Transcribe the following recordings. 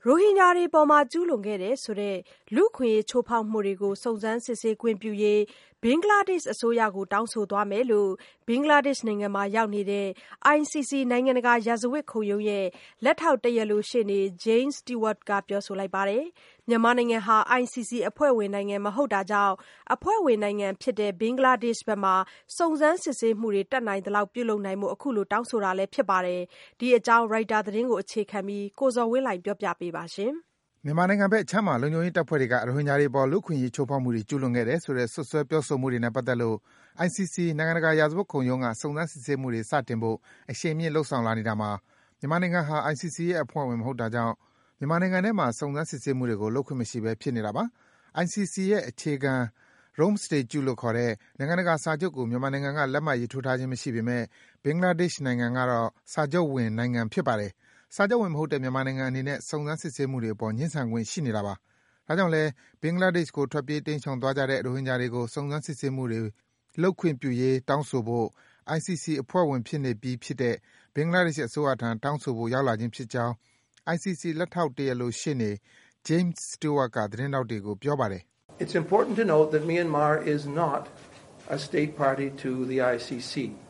ရိုဟင်ဂျာတွေပေါ်ကျူးလွန်ခဲ့တယ်ဆိုတဲ့လူ့အခွင့်အရေးချိုးဖောက်မှုတွေကိုစုံစမ်းစစ်ဆေးခွင့်ပြုရေးဘင်္ဂလားဒေ့ရှ်အစိုးရကိုတောင်းဆိုသွားမယ်လို့ဘင်္ဂလားဒေ့ရှ်နိုင်ငံမှာရောက်နေတဲ့ ICC နိုင်ငံတကာရာဇဝတ်ခုံရုံးရဲ့လက်ထောက်တရားလိုရှေ့နေ James Stewart ကပြောဆိုလိုက်ပါတယ်။မြန်မာနိုင်ငံဟာ ICC အဖွဲ့ဝင်နိုင်ငံမဟုတ်တာကြောင့်အဖွဲ့ဝင်နိုင်ငံဖြစ်တဲ့ဘင်္ဂလားဒေ့ရှ်ဘက်မှာစုံစမ်းစစ်ဆေးမှုတွေတတ်နိုင်သလောက်ပြုလုပ်နိုင်ဖို့အခုလိုတောင်းဆိုတာလည်းဖြစ်ပါတယ်။ဒီအကြောင်း Reuters သတင်းကိုအခြေခံပြီးကိုဇော်ဝင်းလှိုင်ပြောပြပေးပါရှင်။မြန်မာနိုင်ငံဘက်အခြမ်းမှာလုံခြုံရေးတပ်ဖွဲ့တွေကရိုဟင်ဂျာတွေအပေါ်လူ့အခွင့်အရေးချိုးဖောက်မှုတွေကျူးလွန်ခဲ့တယ်ဆိုတဲ့စွပ်စွဲပြောဆိုမှုတွေနဲ့ပတ်သက်လို့ ICC နိုင်ငံတကာရာဇဝတ်ခုံရုံးကစုံစမ်းစစ်ဆေးမှုတွေစတင်ဖို့အရှိန်မြင့်လုပ်ဆောင်လာနေတာမှာမြန်မာနိုင်ငံဟာ ICC ရဲ့အဖွဲ့ဝင်မဟုတ်တာကြောင့်မြန်မာနိုင်ငံထဲမှာစုံစမ်းစစ်ဆေးမှုတွေကိုလုပ်ခွင့်မရှိဘဲဖြစ်နေတာပါ။ ICC ရဲ့အခြေခံ Rome Statute လို့ခေါ်တဲ့နိုင်ငံတကာစာချုပ်ကိုမြန်မာနိုင်ငံကလက်မှတ်ရေးထိုးထားခြင်းမရှိပေမဲ့ဘင်္ဂလားဒေ့ရှ်နိုင်ငံကတော့စာချုပ်ဝင်နိုင်ငံဖြစ်ပါတယ်။စာချုပ်ဝင်မဟုတ်တဲ့မြန်မာနိုင်ငံအနေနဲ့စုံစမ်းစစ်ဆေးမှုတွေအပေါ်ငြင်းဆန်ခွင့်ရှိနေတာပါ။ဒါကြောင့်လည်းဘင်္ဂလားဒေ့ရှ်ကိုထွက်ပြေးတိမ်းရှောင်သွားကြတဲ့ရိုဟင်ဂျာတွေကိုစုံစမ်းစစ်ဆေးမှုတွေလုပ်ခွင့်ပြုရေးတောင်းဆိုဖို့ ICC အဖွဲ့ဝင်ဖြစ်နေပြီးဖြစ်တဲ့ဘင်္ဂလားဒေ့ရှ်အစိုးရထံတောင်းဆိုဖို့ရောက်လာခြင်းဖြစ်ကြောင်း ICC လက်ထောက်တရားလိုရှေ့နေ James Stewart ကသတင်းထောက်တွေကိုပြောပါတယ်။ It's important to note that Myanmar is not a state party to the ICC,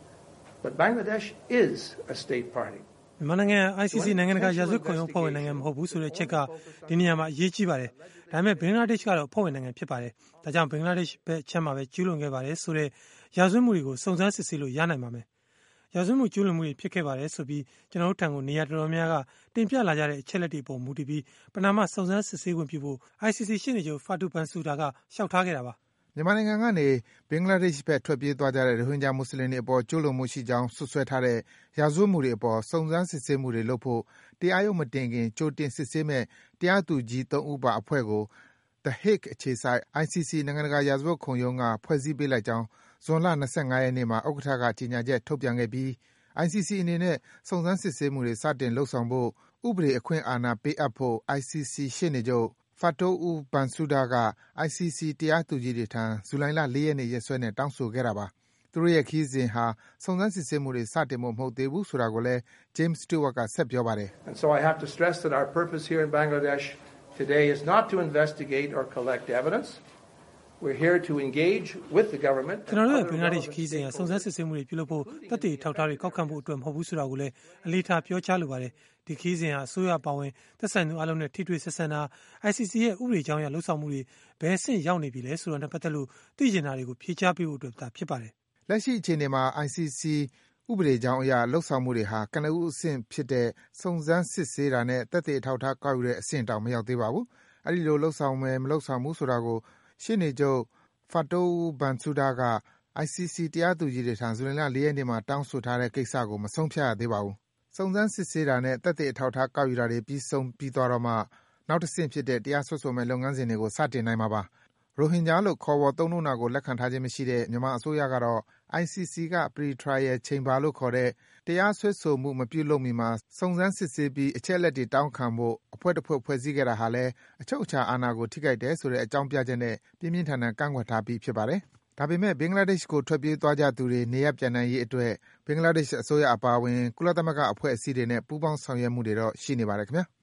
but Bangladesh is a state party. မြန်မာနိုင်ငံ ICC နိုင်ငံတကာရာဇဝတ်ခုံရုံးအဖွဲ့ဝင်နိုင်ငံမဟုတ်ဘူးဆိုတဲ့အချက်ကဒီနေရာမှာအရေးကြီးပါတယ်။ဒါပေမဲ့ဘင်္ဂလားဒေ့ရှ်ကတော့အဖွဲ့ဝင်နိုင်ငံဖြစ်ပါတယ်။ဒါကြောင့်ဘင်္ဂလားဒေ့ရှ်ဘက်အခြမ်းမှာပဲကျူးလွန်ခဲ့ပါတယ်ဆိုတဲ့ရာဇဝတ်မှုတွေကိုစုံစမ်းစစ်ဆေးလို့ရနိုင်ပါမယ်။ရာဇဝတ်မှုကျူးလွန်မှုတွေဖြစ်ခဲ့ပါတယ်ဆိုပြီးကျွန်တော်တို့ထံကိုနေရာတော်တော်များများကတင်ပြလာကြတဲ့အချက်လက်တွေပေါ်မူတည်ပြီးပဏာမစုံစမ်းစစ်ဆေးခွင့်ပြုဖို့ ICC ရှေ့နေချုပ် Fatou Bensouda ကလျှောက်ထားခဲ့တာပါ။မြန်မာနိုင်ငံကနေဘင်္ဂလားဒေ့ရှ်ဘက်ထွက်ပြေးသွားကြတဲ့ရိုဟင်ဂျာမွတ်ဆလင်တွေအပေါ်ကျူးလွန်မှုရှိကြောင်းစွပ်စွဲထားတဲ့ရာဇဝတ်မှုတွေအပေါ်စုံစမ်းစစ်ဆေးမှုတွေလုပ်ဖို့တရားရုံးမတင်ခင်ကြိုတင်စစ်ဆေးမဲ့တရားသူကြီး3ဦးပါအဖွဲ့ကို The Hague အခြေစိုက် ICC နိုင်ငံတကာရာဇဝတ်ခုံရုံးကဖွဲ့စည်းပေးလိုက်ကြောင်းဇွန်လ25ရက်နေ့မှာဥက္ကဋ္ဌကကြေညာချက်ထုတ်ပြန်ခဲ့ပြီး ICC အနေနဲ့စုံစမ်းစစ်ဆေးမှုတွေစတင်လုပ်ဆောင်ဖို့ဥပဒေအခွင့်အာဏာပေးအပ်ဖို့ ICC ရှေ့နေချုပ် Fatou Bensouda က ICC တရားသူကြီးတွေထံဇူလိုင်လ4ရက်နေ့ရက်စွဲနဲ့တောင်းဆိုခဲ့တာပါ။သူတို့ရဲ့ခရီးစဉ်ဟာစုံစမ်းစစ်ဆေးမှုတွေစတင်ဖို့မဟုတ်သေးဘူးဆိုတာကိုလည်း James Stewart ကဆက်ပြောပါတယ်။ And so I have to stress that our purpose here in Bangladesh today is not to investigate or collect evidence. We're here to engage with the government. ကျွန်တော်တို့ရဲ့ဘင်္ဂလားဒေ့ရှ်ခရီးစဉ်ကစုံစမ်းစစ်ဆေးမှုတွေပြုလုပ်ဖို့တပ်တွေထောက်ထားတွေကောက်ခံဖို့အတွက်မဟုတ်ဘူးဆိုတာကိုလည်းအလေးထားပြောကြားလိုပါတယ်။ဒီခရီးစဉ်ဟာအစိုးရပါဝင်သက်ဆိုင်သူအလုံးနဲ့ထိတွေ့ဆက်ဆံတာ ICC ရဲ့ဥပဒေကြောင်းအရလှုပ်ဆောင်မှုတွေဘယ်အဆင့်ရောက်နေပြီလဲဆိုတာနဲ့ပတ်သက်လို့သိချင်တာတွေကိုဖြေကြားပေးဖို့အတွက်သာဖြစ်ပါတယ်။လက်ရှိအခြေအနေမှာ ICC ဥပဒေကြောင်းအရလှုပ်ဆောင်မှုတွေဟာကနဦးအဆင့်ဖြစ်တဲ့စုံစမ်းစစ်ဆေးတာနဲ့သက်သေအထောက်အထားကောက်ယူတဲ့အဆင့်တောင်မရောက်သေးပါဘူး။အဲဒီလိုလှုပ်ဆောင်မယ်မလှုပ်ဆောင်ဘူးဆိုတာကိုရှေ့နေချုပ် Fatou Bensouda က ICC တရားသူကြီးတွေထံဇူလိုင်လ4ရက်နေ့မှာတောင်းဆိုထားတဲ့ကိစ္စကိုမဆုံးဖြတ်ရသေးပါဘူး။စုံစမ်းစစ်ဆေးတာနဲ့သက်သေအထောက်အထားကောက်ယူတာတွေပြီးဆုံးပြီးသွားတော့မှနောက်တစ်ဆင့်ဖြစ်တဲ့တရားစွဲဆိုမယ့်လုပ်ငန်းစဉ်တွေကိုစတင်နိုင်မှာပါ။ရိုဟင်ဂျာလို့ခေါ်ဝေါ်သုံးနှုန်းတာကိုလက်ခံထားခြင်းမရှိတဲ့မြန်မာအစိုးရကတော့ ICC က Pre-trial chamber လို့ခေါ်တဲ့တရားစွဲဆိုမှုမပြုလုပ်မီမှာစုံစမ်းစစ်ဆေးပြီးအချက်အလက်တွေတောင်းခံဖို့အဖွဲ့တစ်ဖွဲ့ဖွဲ့စည်းခဲ့တာဟာလည်းအချုပ်အခြာအာဏာကိုထိခိုက်တယ်ဆိုတဲ့အကြောင်းပြချက်နဲ့ပြင်းပြင်းထန်ထန်ကန့်ကွက်ထားပြီးဖြစ်ပါတယ်။ဒါပေမဲ့ဘင်္ဂလားဒေ့ရှ်ကိုထွက်ပြေးသွားကြသူတွေနေရပ်ပြန်နိုင်ရေးအတွက်ဘင်္ဂလားဒေ့ရှ်အစိုးရအပါအဝင်ကုလသမဂ္ဂအဖွဲ့အစည်းတွေနဲ့ပူးပေါင်းဆောင်ရွက်မှုတွေတော့ရှိနေပါတယ်ခင်ဗျာ။